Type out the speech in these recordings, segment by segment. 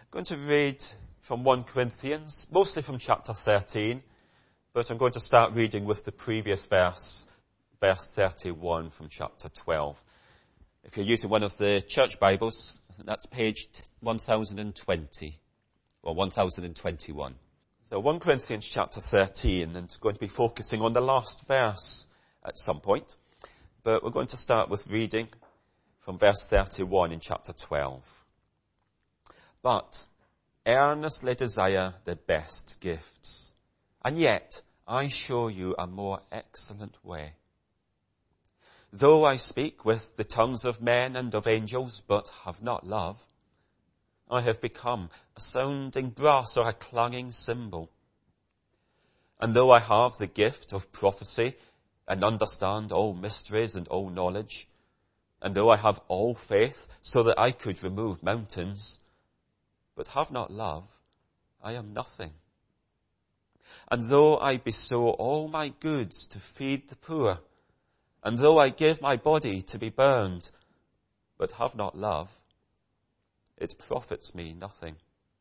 I'm going to read from 1 Corinthians, mostly from chapter 13, but I'm going to start reading with the previous verse 31 from chapter 12. If you're using one of the church Bibles, that's page 1020 or 1021. So 1 Corinthians chapter 13, and going to be focusing on the last verse at some point, but we're going to start with reading from verse 31 in chapter 12. But earnestly desire the best gifts, and yet I show you a more excellent way. Though I speak with the tongues of men and of angels, but have not love, I have become a sounding brass or a clanging cymbal. And though I have the gift of prophecy and understand all mysteries and all knowledge, and though I have all faith so that I could remove mountains, but have not love, I am nothing. And though I bestow all my goods to feed the poor, and though I give my body to be burned, but have not love, it profits me nothing.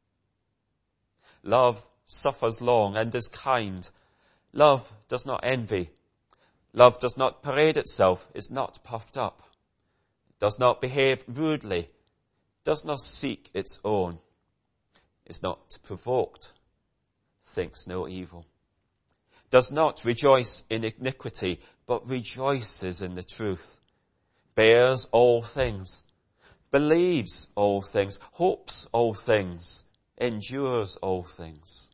Love suffers long and is kind. Love does not envy. Love does not parade itself, is not puffed up, does not behave rudely, does not seek its own, is not provoked, thinks no evil, does not rejoice in iniquity, but rejoices in the truth, bears all things, believes all things, hopes all things, endures all things.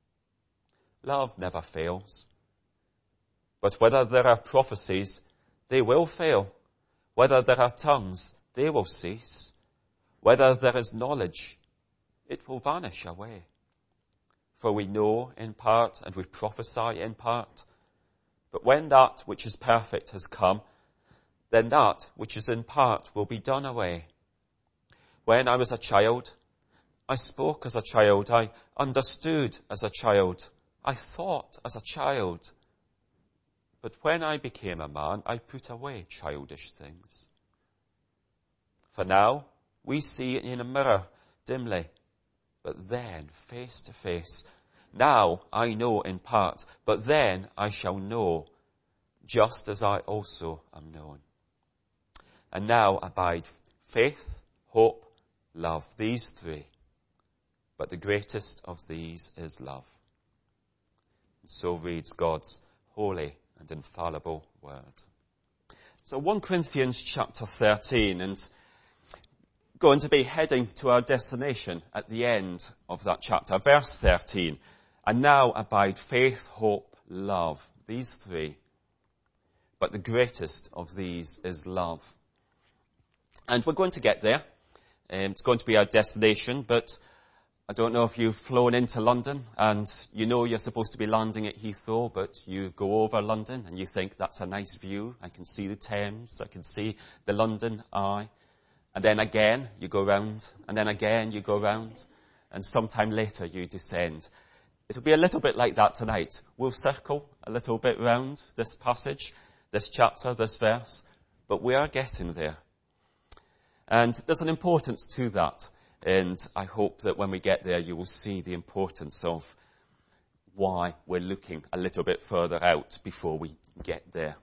Love never fails. But whether there are prophecies, they will fail. Whether there are tongues, they will cease. Whether there is knowledge, it will vanish away. For we know in part and we prophesy in part. But when that which is perfect has come, then that which is in part will be done away. When I was a child, I spoke as a child, I understood as a child, I thought as a child. But when I became a man, I put away childish things. For now, we see in a mirror dimly, but then face to face. Now I know in part, but then I shall know, just as I also am known. And now abide faith, hope, love, these three. But the greatest of these is love. And so reads God's holy and infallible word. So 1 Corinthians chapter 13, and going to be heading to our destination at the end of that chapter, verse 13. And now abide faith, hope, love, these three. But the greatest of these is love. And we're going to get there. It's going to be our destination, but I don't know if you've flown into London and you know you're supposed to be landing at Heathrow, but you go over London and you think that's a nice view. I can see the Thames, I can see the London Eye. And then again you go round, and then again you go round, and sometime later you descend. It'll be a little bit like that tonight. We'll circle a little bit round this passage, this chapter, this verse, but we are getting there. And there's an importance to that. And I hope that when we get there, you will see the importance of why we're looking a little bit further out before we get there.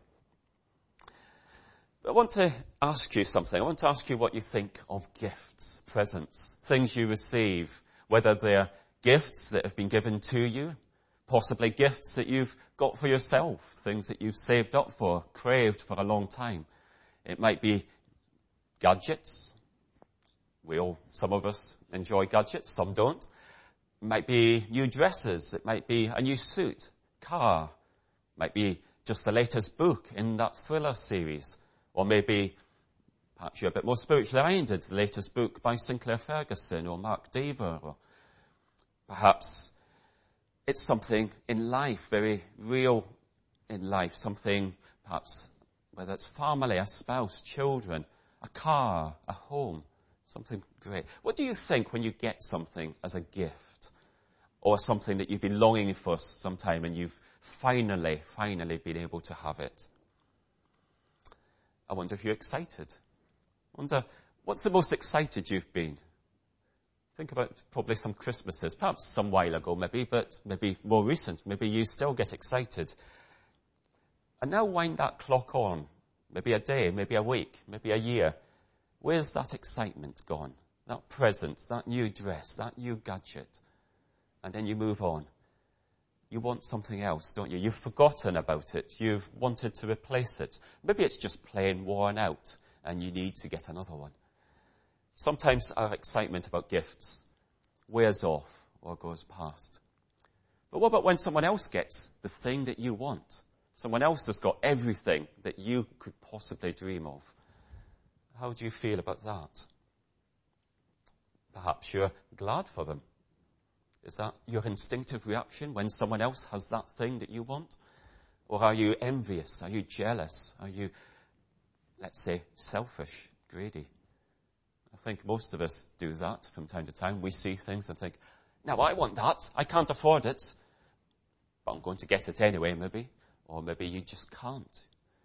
But I want to ask you something. I want to ask you what you think of gifts, presents, things you receive, whether they're gifts that have been given to you, possibly gifts that you've got for yourself, things that you've saved up for, craved for a long time. It might be gadgets. Some of us enjoy gadgets, some don't. It might be new dresses. It might be a new suit, car. It might be just the latest book in that thriller series. Or maybe, perhaps you're a bit more spiritually minded, the latest book by Sinclair Ferguson or Mark Dever. Or perhaps it's something in life, very real in life, something perhaps, whether it's family, a spouse, children, a car, a home, something great. What do you think when you get something as a gift, or something that you've been longing for some time and you've finally been able to have it? I wonder if you're excited. I wonder, what's the most excited you've been? Think about probably some Christmases, perhaps some while ago maybe, but maybe more recent. Maybe you still get excited. And now wind that clock on. Maybe a day, maybe a week, maybe a year. Where's that excitement gone? That present, that new dress, that new gadget. And then you move on. You want something else, don't you? You've forgotten about it. You've wanted to replace it. Maybe it's just plain worn out and you need to get another one. Sometimes our excitement about gifts wears off or goes past. But what about when someone else gets the thing that you want? Someone else has got everything that you could possibly dream of. How do you feel about that? Perhaps you're glad for them. Is that your instinctive reaction when someone else has that thing that you want? Or are you envious? Are you jealous? Are you, let's say, selfish, greedy? I think most of us do that from time to time. We see things and think, now I want that. I can't afford it. But I'm going to get it anyway, maybe. Or maybe you just can't.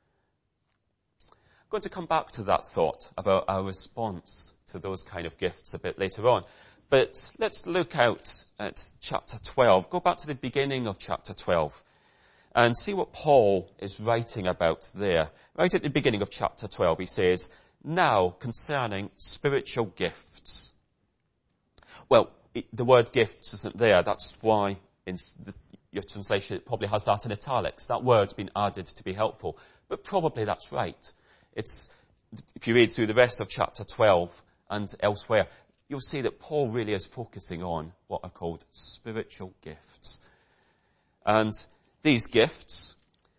I'm going to come back to that thought about our response to those kind of gifts a bit later on. But let's look out at chapter 12. Go back to the beginning of chapter 12 and see what Paul is writing about there. Right at the beginning of chapter 12, he says, now concerning spiritual gifts. Well, the word gifts isn't there. That's why in your translation it probably has that in italics. That word's been added to be helpful. But probably that's right. If you read through the rest of chapter 12 and elsewhere, you'll see that Paul really is focusing on what are called spiritual gifts. And these gifts,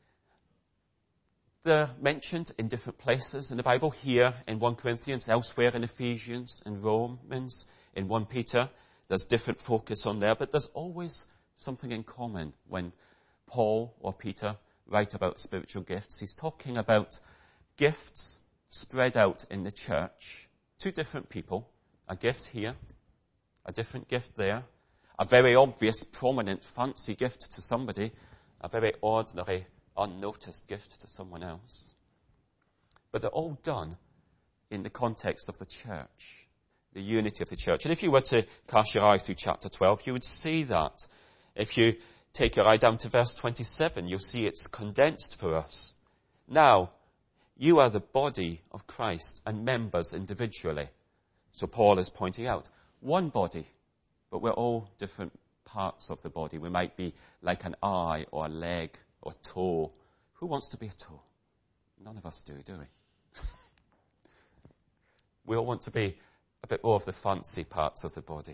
they're mentioned in different places in the Bible, here in 1 Corinthians, elsewhere in Ephesians, in Romans, in 1 Peter. There's different focus on there, but there's always something in common when Paul or Peter write about spiritual gifts. He's talking about gifts spread out in the church to different people. A gift here, a different gift there, a very obvious, prominent, fancy gift to somebody, a very ordinary, unnoticed gift to someone else. But they're all done in the context of the church, the unity of the church. And if you were to cast your eye through chapter 12, you would see that. If you take your eye down to verse 27, you'll see it's condensed for us. Now, you are the body of Christ and members individually. So Paul is pointing out, one body, but we're all different parts of the body. We might be like an eye or a leg or toe. Who wants to be a toe? None of us do we? We all want to be a bit more of the fancy parts of the body.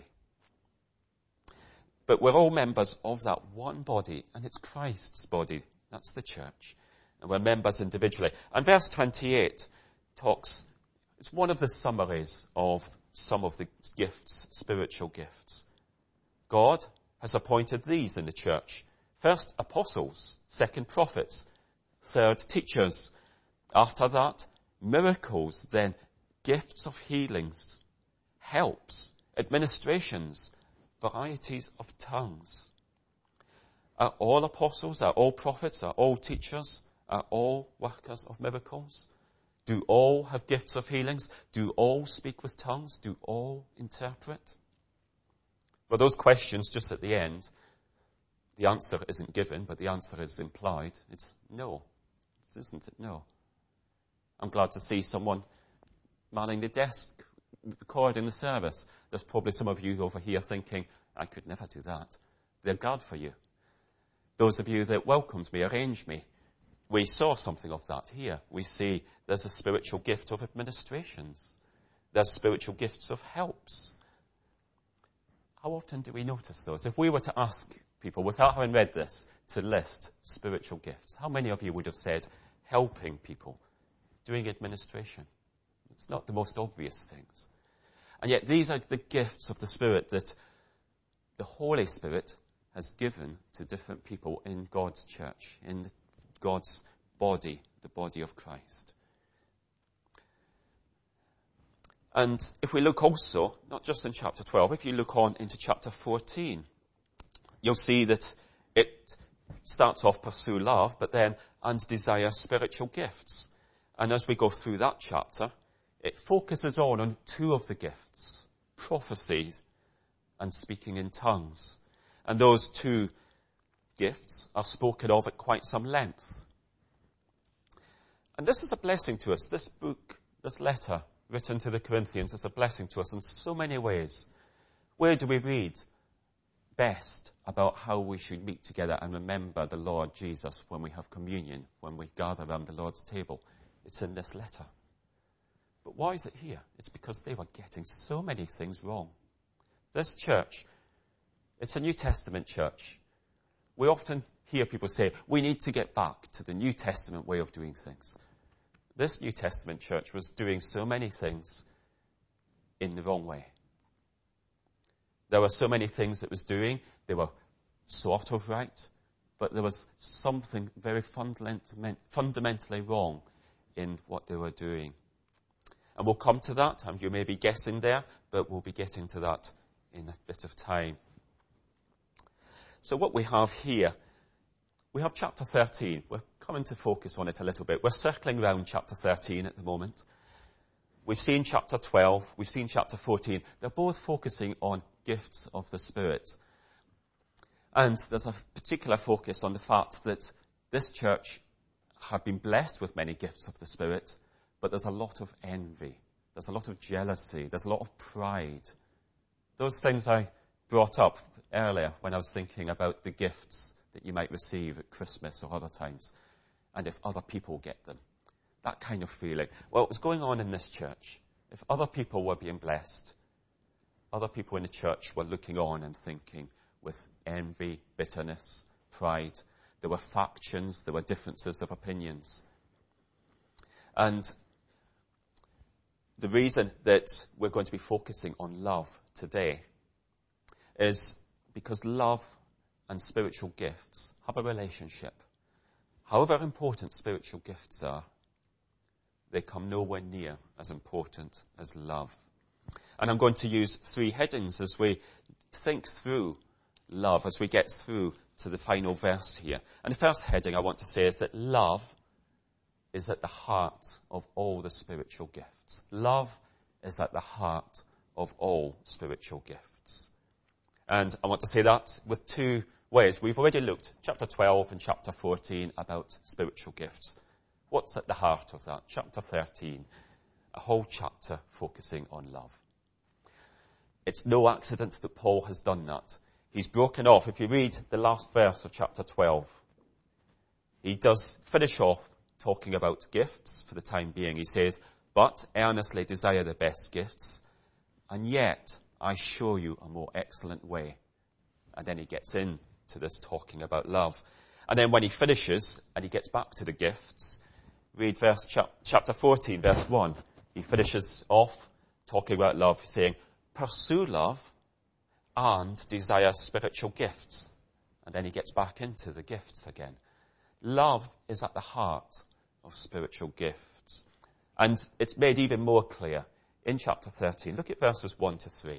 But we're all members of that one body, and it's Christ's body. That's the church. And we're members individually. And verse 28 it's one of the summaries of some of the gifts, spiritual gifts. God has appointed these in the church. First, apostles. Second, prophets. Third, teachers. After that, miracles. Then, gifts of healings, helps, administrations, varieties of tongues. Are all apostles? Are all prophets? Are all teachers? Are all workers of miracles? Do all have gifts of healings? Do all speak with tongues? Do all interpret? For those questions just at the end, the answer isn't given, but the answer is implied. It's no. Isn't it? No. I'm glad to see someone manning the desk, recording the service. There's probably some of you over here thinking, I could never do that. They're glad for you. Those of you that welcomed me, arranged me, we saw something of that here. We see there's a spiritual gift of administrations. There's spiritual gifts of helps. How often do we notice those? If we were to ask people, without having read this, to list spiritual gifts, how many of you would have said helping people, doing administration? It's not the most obvious things. And yet these are the gifts of the Spirit that the Holy Spirit has given to different people in God's church, in God's body, the body of Christ. And if we look also, not just in chapter 12, if you look on into chapter 14, you'll see that it starts off pursue love, but then and desire spiritual gifts. And as we go through that chapter, it focuses on two of the gifts, prophecy and speaking in tongues. And those two gifts are spoken of at quite some length. And this is a blessing to us. This book, this letter written to the Corinthians is a blessing to us in so many ways. Where do we read best about how we should meet together and remember the Lord Jesus when we have communion, when we gather around the Lord's table? It's in this letter. But why is it here? It's because they were getting so many things wrong. This church, it's a New Testament church. We often hear people say, we need to get back to the New Testament way of doing things. This New Testament church was doing so many things in the wrong way. There were so many things it was doing. They were sort of right, but there was something very fundamentally wrong in what they were doing. And we'll come to that, and you may be guessing there, but we'll be getting to that in a bit of time. So what we have here, we have chapter 13. We're coming to focus on it a little bit. We're circling around chapter 13 at the moment. We've seen chapter 12. We've seen chapter 14. They're both focusing on gifts of the Spirit. And there's a particular focus on the fact that this church have been blessed with many gifts of the Spirit, but there's a lot of envy. There's a lot of jealousy. There's a lot of pride. Those things I brought up earlier when I was thinking about the gifts that you might receive at Christmas or other times, and if other people get them. That kind of feeling. Well, it was going on in this church. If other people were being blessed, other people in the church were looking on and thinking with envy, bitterness, pride. There were factions, there were differences of opinions. And the reason that we're going to be focusing on love today is because love and spiritual gifts have a relationship. However important spiritual gifts are, they come nowhere near as important as love. And I'm going to use 3 headings as we think through love, as we get through to the final verse here. And the first heading I want to say is that love is at the heart of all the spiritual gifts. Love is at the heart of all spiritual gifts. And I want to say that with 2 ways. We've already looked, chapter 12 and chapter 14, about spiritual gifts. What's at the heart of that? Chapter 13, a whole chapter focusing on love. It's no accident that Paul has done that. He's broken off. If you read the last verse of chapter 12, he does finish off talking about gifts for the time being. He says, but earnestly desire the best gifts, and yet I show you a more excellent way. And then he gets into this talking about love. And then when he finishes and he gets back to the gifts, read chapter 14, verse 1. He finishes off talking about love, saying, pursue love and desire spiritual gifts. And then he gets back into the gifts again. Love is at the heart of spiritual gifts. And it's made even more clear in chapter 13. Look at verses 1 to 3.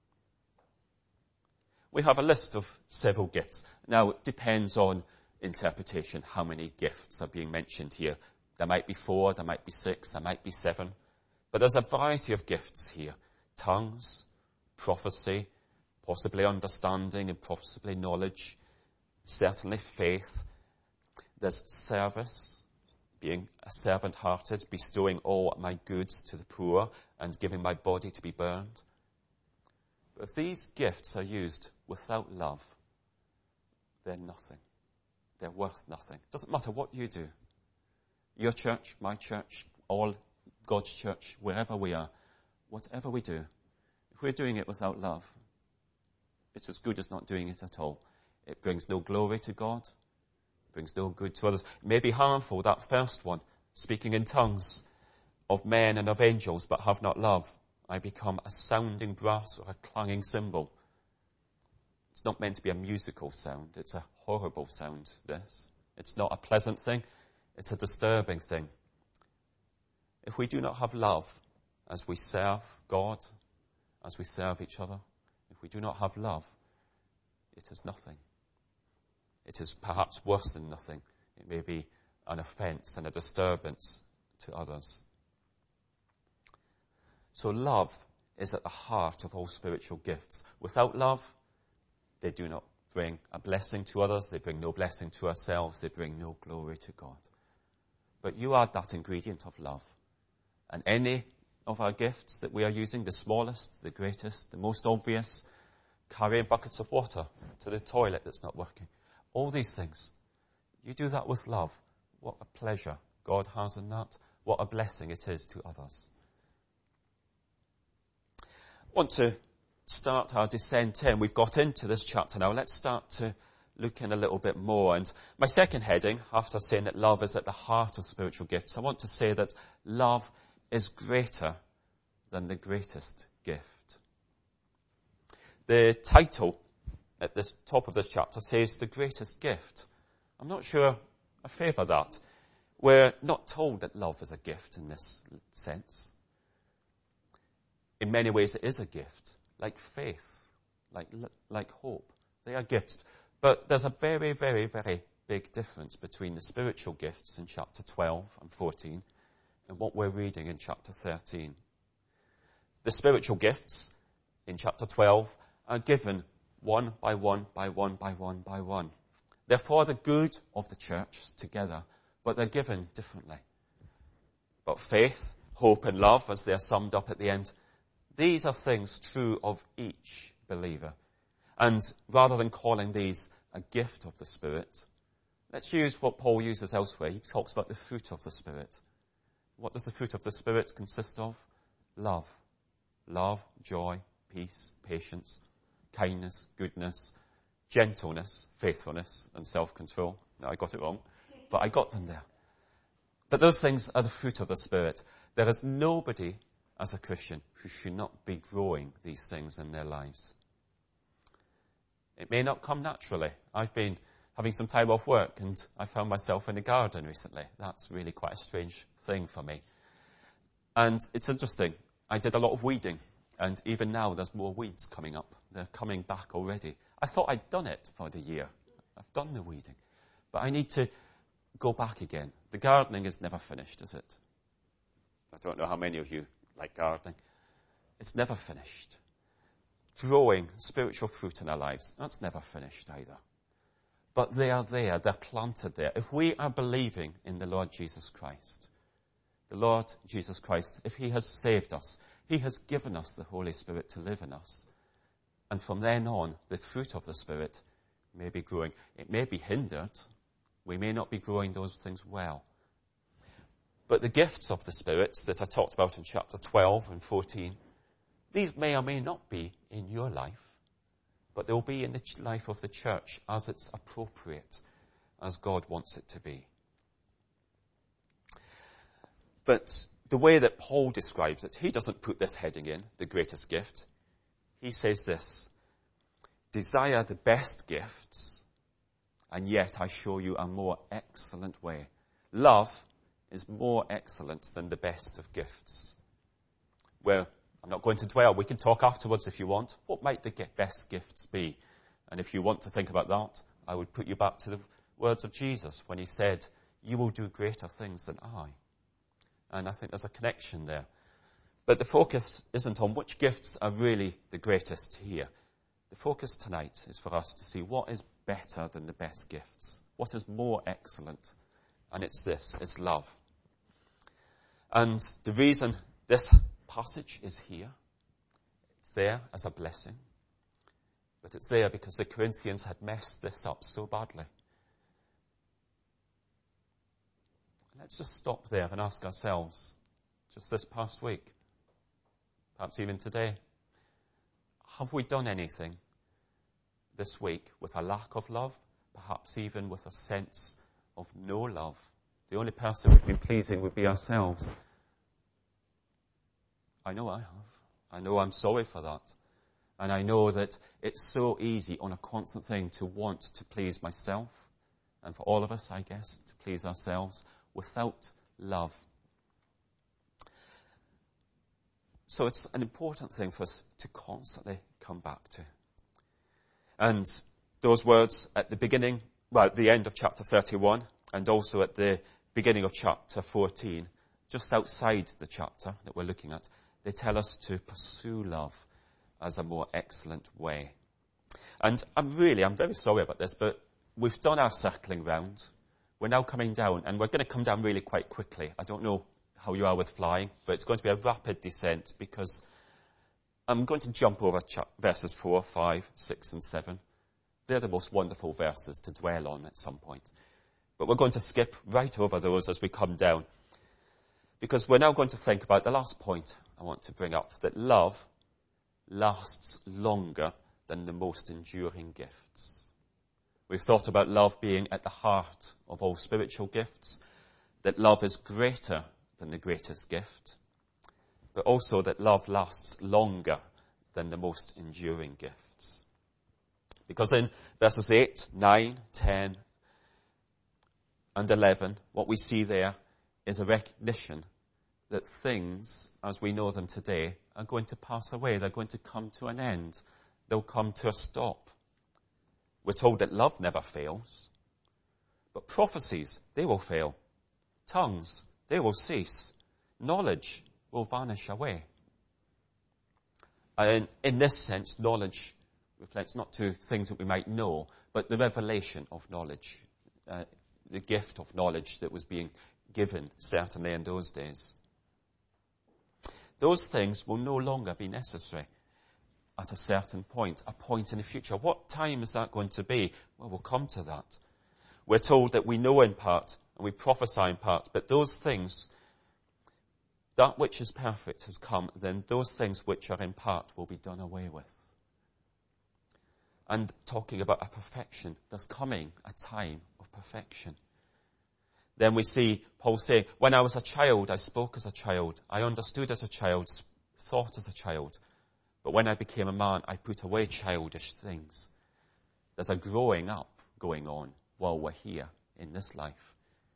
We have a list of several gifts. Now, it depends on interpretation how many gifts are being mentioned here. There might be 4, there might be 6, there might be 7. But there's a variety of gifts here. Tongues, prophecy, possibly understanding and possibly knowledge, certainly faith. There's service, being a servant-hearted, bestowing all my goods to the poor and giving my body to be burned. But if these gifts are used without love, they're nothing. They're worth nothing. It doesn't matter what you do. Your church, my church, all God's church, wherever we are, whatever we do, if we're doing it without love, it's as good as not doing it at all. It brings no glory to God. It brings no good to others. It may be harmful, that first one, speaking in tongues of men and of angels, but have not love. I become a sounding brass or a clanging cymbal. It's not meant to be a musical sound. It's a horrible sound, this. It's not a pleasant thing. It's a disturbing thing. If we do not have love as we serve God, as we serve each other, if we do not have love, it is nothing. It is perhaps worse than nothing. It may be an offence and a disturbance to others. So love is at the heart of all spiritual gifts. Without love, they do not bring a blessing to others. They bring no blessing to ourselves. They bring no glory to God. But you are that ingredient of love. And any of our gifts that we are using, the smallest, the greatest, the most obvious, carrying buckets of water to the toilet that's not working, all these things, you do that with love. What a pleasure God has in that. What a blessing it is to others. I want to start our descent in. We've got into this chapter now. Let's start to look in a little bit more. And my second heading, after saying that love is at the heart of spiritual gifts, I want to say that love is greater than the greatest gift. The title at the top of this chapter says the greatest gift. I'm not sure I favour that. We're not told that love is a gift in this sense. In many ways it is a gift, like faith, like hope. They are gifts. But there's a very, very, very big difference between the spiritual gifts in chapter 12 and 14 and what we're reading in chapter 13. The spiritual gifts in chapter 12 are given one by one by one by one by one. They're for the good of the church together, but they're given differently. But faith, hope and love, as they're summed up at the end, these are things true of each believer. And rather than calling these a gift of the Spirit, let's use what Paul uses elsewhere. He talks about the fruit of the Spirit. What does the fruit of the Spirit consist of? Love. Love, joy, peace, patience, kindness, goodness, gentleness, faithfulness, and self-control. No, I got it wrong, but I got them there. But those things are the fruit of the Spirit. There is nobody as a Christian who should not be growing these things in their lives. It may not come naturally. I've been having some time off work and I found myself in the garden recently. That's really quite a strange thing for me. And it's interesting. I did a lot of weeding, and even now there's more weeds coming up. They're coming back already. I thought I'd done it for the year. I've done the weeding. But I need to go back again. The gardening is never finished, is it? I don't know how many of you like gardening. It's never finished. Growing spiritual fruit in our lives, that's never finished either. But they are there, they're planted there. If we are believing in the Lord Jesus Christ, if he has saved us, he has given us the Holy Spirit to live in us. And from then on, the fruit of the Spirit may be growing. It may be hindered. We may not be growing those things well. But the gifts of the Spirit that are talked about in chapter 12 and 14, these may or may not be in your life, but they will be in the life of the church as it's appropriate, as God wants it to be. But the way that Paul describes it, he doesn't put this heading in, the greatest gift. He says this: desire the best gifts, and yet I show you a more excellent way. Love is more excellent than the best of gifts. Well, I'm not going to dwell. We can talk afterwards if you want. What might the best gifts be? And if you want to think about that, I would put you back to the words of Jesus when he said, you will do greater things than I. And I think there's a connection there. But the focus isn't on which gifts are really the greatest here. The focus tonight is for us to see what is better than the best gifts. What is more excellent? And it's this, it's love. And the reason this passage is here, it's there as a blessing. But it's there because the Corinthians had messed this up so badly. Let's just stop there and ask ourselves, just this past week, perhaps even today, have we done anything this week with a lack of love, perhaps even with a sense of no love? The only person we've been pleasing would be ourselves. I know I have. I know I'm sorry for that. And I know that it's so easy on a constant thing to want to please myself, and for all of us, I guess, to please ourselves without love. So it's an important thing for us to constantly come back to. And those words at the beginning, well, at the end of chapter 31, and also at the beginning of chapter 14, just outside the chapter that we're looking at, They tell us to pursue love as a more excellent way. And I'm very sorry about this, but we've done our circling round. We're now coming down, and we're going to come down really quite quickly. I don't know how you are with flying, but it's going to be a rapid descent because I'm going to jump over verses 4, 5, 6, and 7. They're the most wonderful verses to dwell on at some point. But we're going to skip right over those as we come down, because we're now going to think about the last point I want to bring up, that love lasts longer than the most enduring gifts. We've thought about love being at the heart of all spiritual gifts, that love is greater than the greatest gift, but also that love lasts longer than the most enduring gifts. Because in verses 8, 9, 10, and 11, what we see there is a recognition that things, as we know them today, are going to pass away. They're going to come to an end. They'll come to a stop. We're told that love never fails. But prophecies, they will fail. Tongues, they will cease. Knowledge will vanish away. And in this sense, knowledge reflects not to things that we might know, but the revelation of knowledge, the gift of knowledge that was being given, certainly in those days. Those things will no longer be necessary at a certain point, a point in the future. What time is that going to be? Well, we'll come to that. We're told that we know in part and we prophesy in part, but those things, that which is perfect has come, then those things which are in part will be done away with. And talking about a perfection, there's coming a time of perfection. Then we see Paul saying, when I was a child, I spoke as a child. I understood as a child, thought as a child. But when I became a man, I put away childish things. There's a growing up going on while we're here in this life.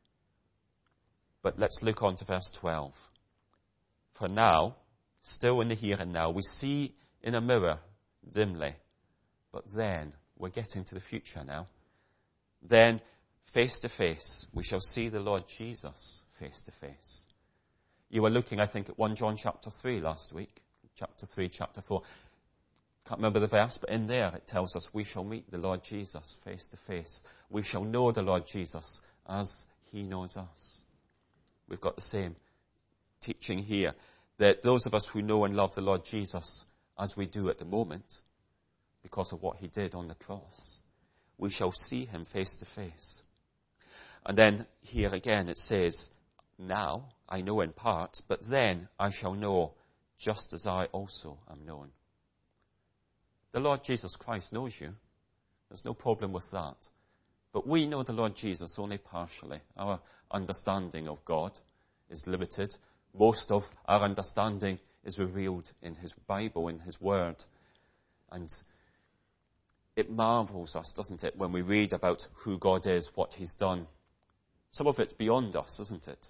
But let's look on to verse 12. For now, still in the here and now, we see in a mirror dimly. But then, we're getting to the future now. Then, face to face, we shall see the Lord Jesus face to face. You were looking, I think, at 1 John chapter 3 last week. Chapter 3, chapter 4. Can't remember the verse, but in there it tells us we shall meet the Lord Jesus face to face. We shall know the Lord Jesus as he knows us. We've got the same teaching here, that those of us who know and love the Lord Jesus as we do at the moment, because of what he did on the cross, we shall see him face to face. And then here again it says, now I know in part, but then I shall know just as I also am known. The Lord Jesus Christ knows you. There's no problem with that. But we know the Lord Jesus only partially. Our understanding of God is limited. Most of our understanding is revealed in his Bible, in his Word. And it marvels us, doesn't it, when we read about who God is, what he's done. Some of it's beyond us, isn't it?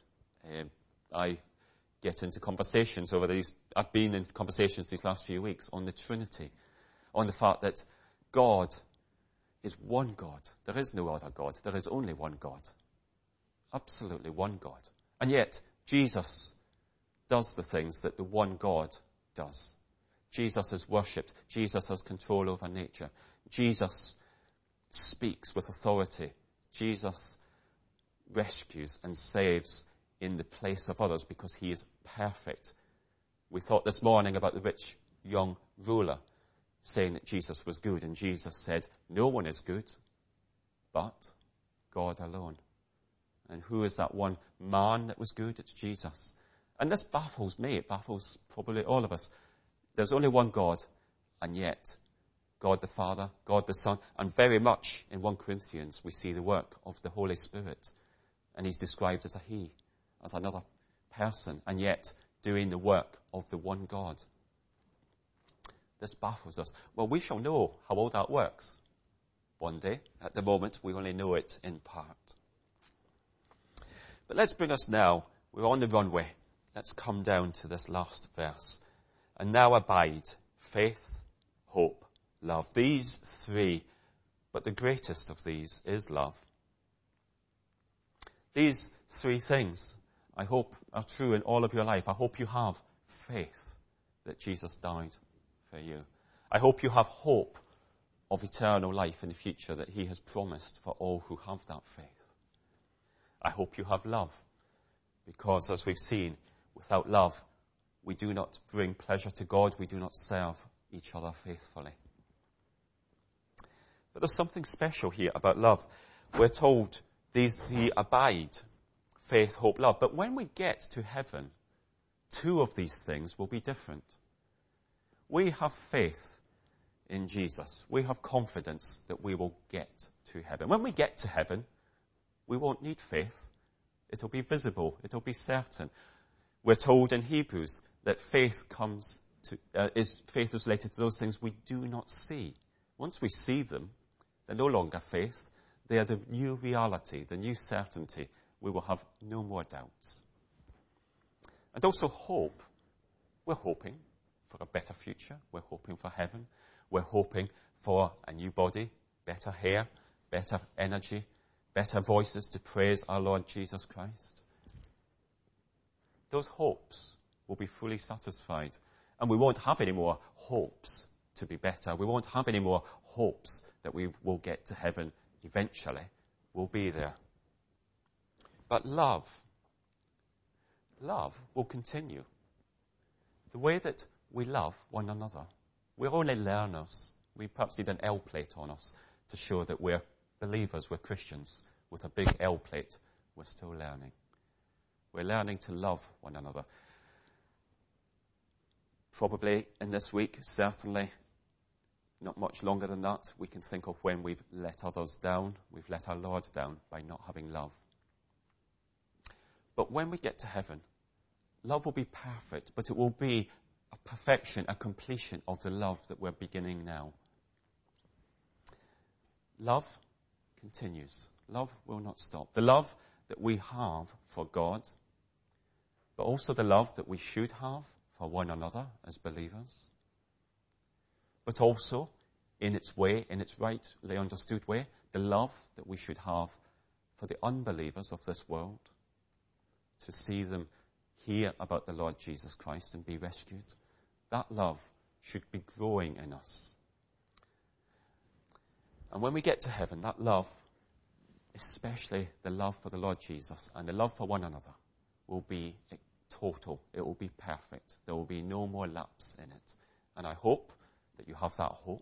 I get into conversations over these. I've been in conversations these last few weeks on the Trinity, on the fact that God is one God. There is no other God. There is only one God. Absolutely one God. And yet, Jesus does the things that the one God does. Jesus is worshipped. Jesus has control over nature. Jesus speaks with authority. Jesus rescues and saves in the place of others because he is perfect. We thought this morning about the rich young ruler saying that Jesus was good, and Jesus said, no one is good but God alone. And who is that one man that was good? It's Jesus. And this baffles me. It baffles probably all of us. There's only one God, and yet God the Father, God the Son, and very much in 1 Corinthians we see the work of the Holy Spirit. And he's described as a he, as another person, and yet doing the work of the one God. This baffles us. Well, we shall know how all that works one day. At the moment, we only know it in part. But let's bring us now, we're on the runway. Let's come down to this last verse. And now abide faith, hope, love. These three, but the greatest of these is love. These three things, I hope, are true in all of your life. I hope you have faith. that Jesus died for you. I hope you have hope of eternal life in the future that he has promised for all who have that faith. I hope you have love, because as we've seen, without love, we do not bring pleasure to God, we do not serve each other faithfully. But there's something special here about love. We're told these three abide: faith, hope, love. But when we get to heaven, two of these things will be different. We have faith in Jesus. We have confidence that we will get to heaven. When we get to heaven, we won't need faith. It'll be visible. It'll be certain. We're told in Hebrews that faith is related to those things we do not see. Once we see them, they're no longer faith. They are the new reality, the new certainty. We will have no more doubts. And also hope. We're hoping for a better future. We're hoping for heaven. We're hoping for a new body, better hair, better energy, better voices to praise our Lord Jesus Christ. Those hopes will be fully satisfied. And we won't have any more hopes to be better. We won't have any more hopes that we will get to heaven eventually. We'll be there. But love will continue. The way that we love one another. We're only learners. We perhaps need an L plate on us to show that we're believers, we're Christians. With a big L plate, we're still learning. We're learning to love one another. Probably in this week, certainly not much longer than that, we can think of when we've let others down, we've let our Lord down by not having love. But when we get to heaven, love will be perfect, but it will be a perfection, a completion of the love that we're beginning now. Love continues. Love will not stop. The love that we have for God, but also the love that we should have for one another as believers, but also in its way, in its rightly understood way, the love that we should have for the unbelievers of this world, to see them hear about the Lord Jesus Christ and be rescued. That love should be growing in us. And when we get to heaven, that love, especially the love for the Lord Jesus and the love for one another, will be total. It will be perfect. There will be no more lapse in it. And I hope that you have that hope.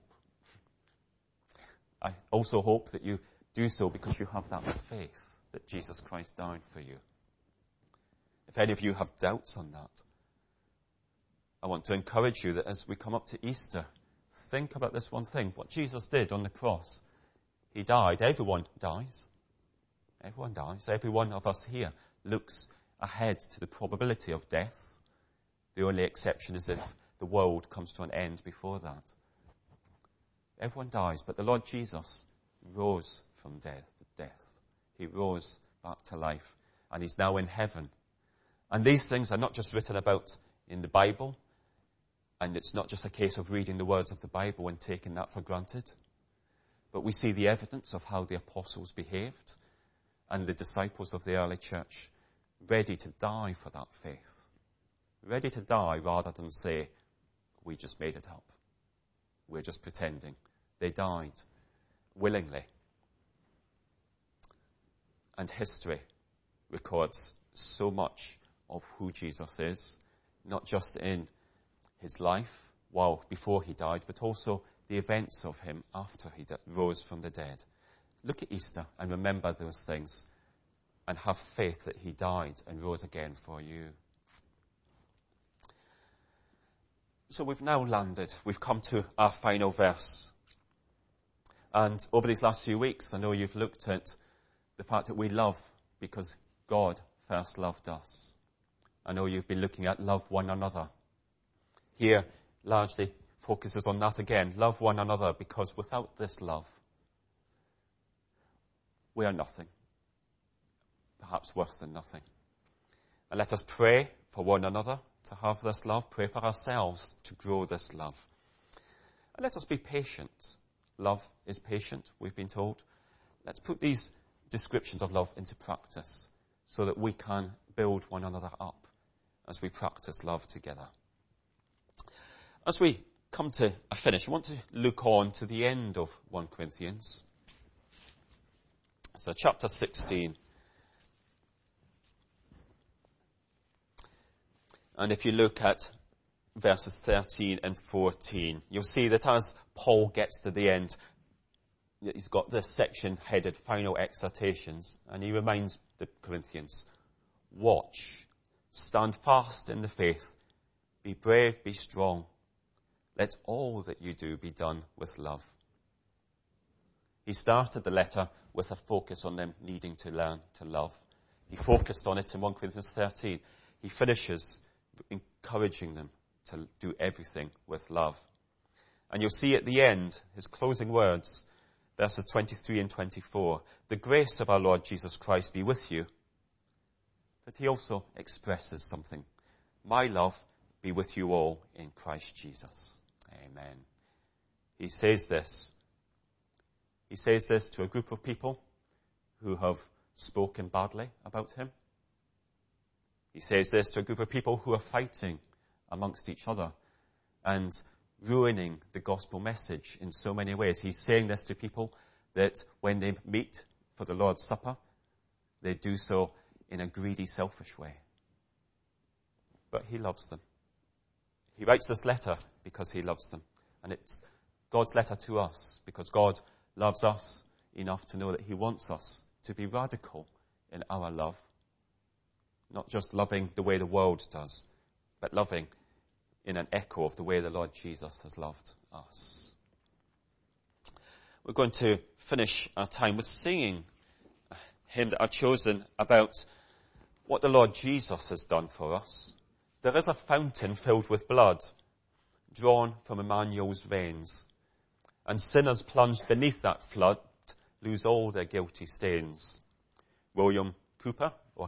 I also hope that you do so because you have that faith that Jesus Christ died for you. If any of you have doubts on that, I want to encourage you that as we come up to Easter, think about this one thing. What Jesus did on the cross. He died. Everyone dies. Everyone dies. Every one of us here looks ahead to the probability of death. The only exception is if the world comes to an end before that. Everyone dies, but the Lord Jesus rose from death. He rose back to life, and he's now in heaven. And these things are not just written about in the Bible, and it's not just a case of reading the words of the Bible and taking that for granted, but we see the evidence of how the apostles behaved and the disciples of the early church, ready to die for that faith. Ready to die rather than say, we just made it up. We're just pretending. They died willingly. And history records so much of who Jesus is, not just in his life, before he died, but also the events of him after he rose from the dead. Look at Easter and remember those things and have faith that he died and rose again for you. So we've now landed. We've come to our final verse. And over these last few weeks, I know you've looked at the fact that we love because God first loved us. I know you've been looking at love one another. Here, largely focuses on that again. Love one another, because without this love, we are nothing. Perhaps worse than nothing. And let us pray for one another to have this love. Pray for ourselves to grow this love. And let us be patient. Love is patient, we've been told. Let's put these descriptions of love into practice so that we can build one another up as we practice love together. As we come to a finish, I want to look on to the end of 1 Corinthians. So chapter 16. And if you look at verses 13 and 14, you'll see that as Paul gets to the end, he's got this section headed Final Exhortations, and he reminds the Corinthians, watch, stand fast in the faith, be brave, be strong. Let all that you do be done with love. He started the letter with a focus on them needing to learn to love. He focused on it in 1 Corinthians 13. He finishes encouraging them to do everything with love. And you'll see at the end, his closing words, verses 23 and 24, the grace of our Lord Jesus Christ be with you. But he also expresses something. My love be with you all in Christ Jesus. Amen. He says this. He says this to a group of people who have spoken badly about him. He says this to a group of people who are fighting amongst each other and ruining the gospel message in so many ways. He's saying this to people that when they meet for the Lord's Supper, they do so in a greedy, selfish way. But he loves them. He writes this letter because he loves them. And it's God's letter to us because God loves us enough to know that he wants us to be radical in our love. Not just loving the way the world does, but loving in an echo of the way the Lord Jesus has loved us. We're going to finish our time with singing a hymn that I've chosen about what the Lord Jesus has done for us. There is a fountain filled with blood, drawn from Emmanuel's veins, and sinners plunged beneath that flood lose all their guilty stains. William Cowper,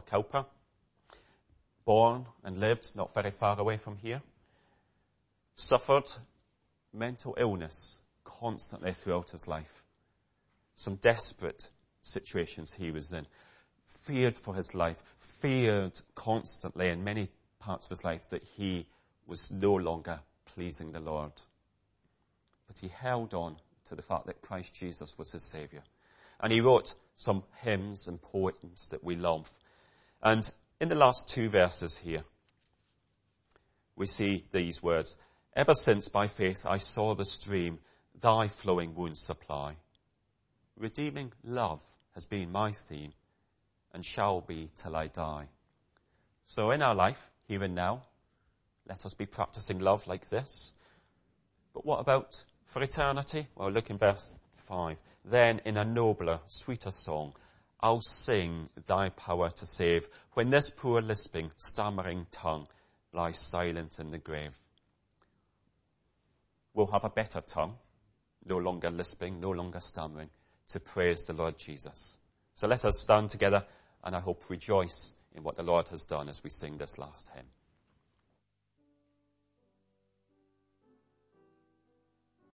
born and lived not very far away from here, suffered mental illness constantly throughout his life. Some desperate situations he was in. Feared for his life. Feared constantly in many parts of his life that he was no longer pleasing the Lord. But he held on to the fact that Christ Jesus was his Saviour. And he wrote some hymns and poems that we love. And in the last two verses here, we see these words. Ever since by faith I saw the stream, thy flowing wounds supply. Redeeming love has been my theme, and shall be till I die. So in our life, here and now, let us be practicing love like this. But what about for eternity? Well, look in verse 5. Then in a nobler, sweeter song, I'll sing thy power to save, when this poor lisping, stammering tongue lies silent in the grave. We'll have a better tongue, no longer lisping, no longer stammering, to praise the Lord Jesus. So let us stand together and I hope rejoice in what the Lord has done as we sing this last hymn.